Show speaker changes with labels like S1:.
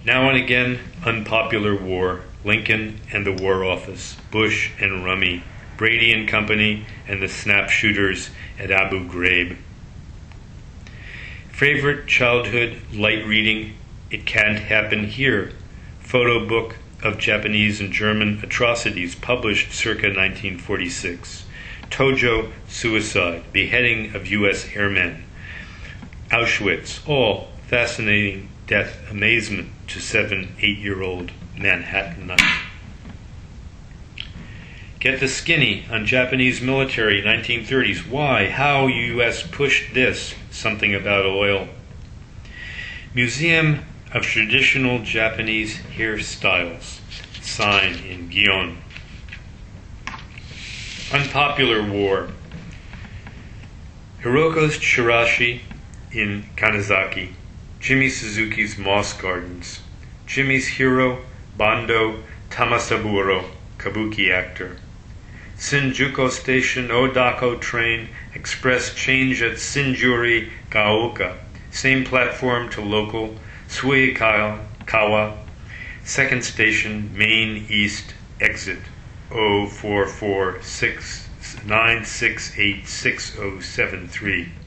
S1: Now and again, unpopular war, Lincoln and the War Office, Bush and Rummy, Brady and Company, and the snap shooters at Abu Ghraib. Favorite childhood light reading, It Can't Happen Here, photo book of Japanese and German atrocities published circa 1946. Tojo, suicide, beheading of U.S. airmen. Auschwitz, all fascinating death amazement to 7-8-year-old Manhattanite. Get the Skinny on Japanese military 1930s. Why? How U.S. pushed this? Something about oil. Museum of Traditional Japanese Hairstyles. Sign in Gion. Unpopular war. Hiroko's Chirashi in Kanazaki. Jimmy Suzuki's Moss Gardens. Jimmy's hero, Bando Tamasaburo, kabuki actor. Shinjuku Station, Odako train, express change at Shinjuri, Gaoka. Same platform to local, Suikawa. Second station, Main East, exit 044696686073.